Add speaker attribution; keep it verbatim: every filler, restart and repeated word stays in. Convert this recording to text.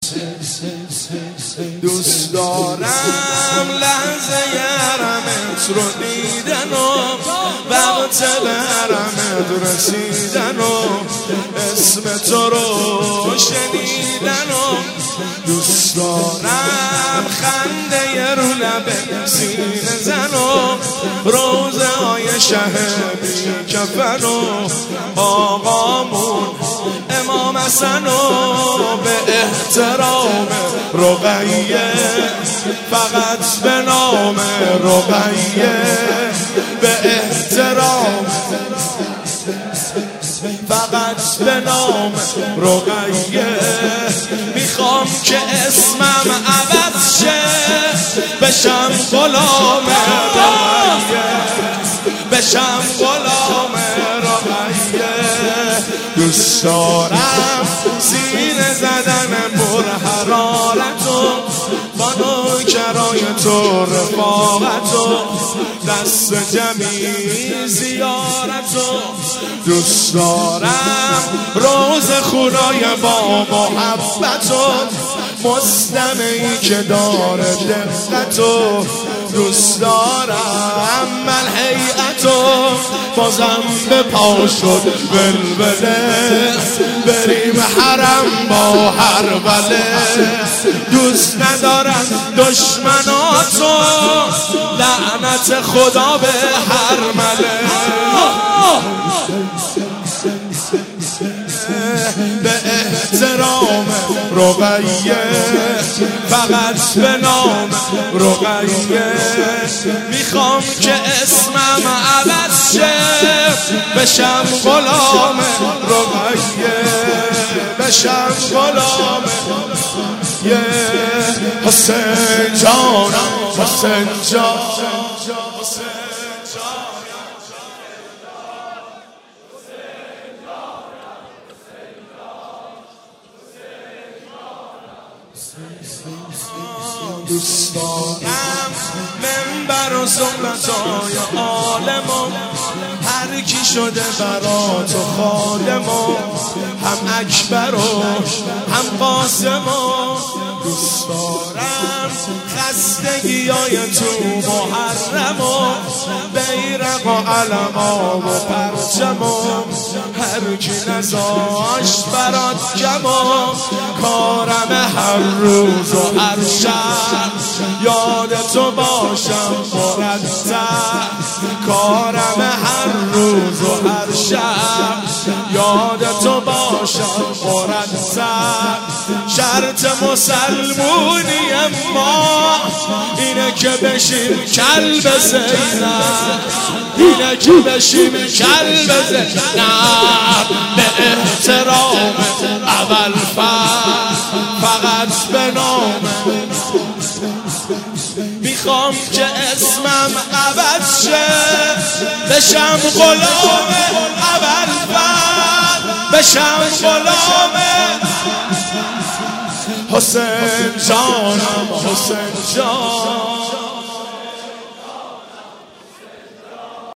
Speaker 1: دوست دارم لحظه حرمت رو دیدن و وقت به حرمت رسیدن و اسم تو رو شنیدن و دوست دارم خنده رو لب سینه زن و روزه های شه بی کفن و آقامون امام حسن و به احترام رقیه فقط به نام رقیه به احترام فقط به نام رقیه میخوام که اسمم عوض شه بشم غلام رقیه بشم غلام رقیه دوست دارم سینه زدن پر حرارت و با نوکرای تو رفاقت و دست جمعی زیارت و دوست دارم روز خدای با محبت و مستمعی که داره دقت و دوست دارم من هیئت و بازم به پا شد بلبله بریم حرم با هربله دوست ندارم دشمناتو لعنت خدا به هرمله به احترام رقیه فقط به نام رقیه میخوام که اسمم عوض شه بشم غلام رقیه بشم غلام یه حسین جانم حسین جانم دوست دارم منبر و سنتای عالمم هر کی شده برا تو خادمم هم اکبر و هم قاسمم دوست دارم خستگیای تو محرم و بیرق و علما و پرچمم هر کی نزاشت برات کمم کارم هر روز و هر شب یاد تو باشم مرتب کارم هر روز و هر شب یاد تو باشم مرتب شرط مسلمونی ما اینه که بشیم کلب زینب اینه که بشیم کلب زینب به احترام اول فقط به نام میخوام که اسمم عوض شه بشم غلام اول بشم غلام حسین جانم حسین جان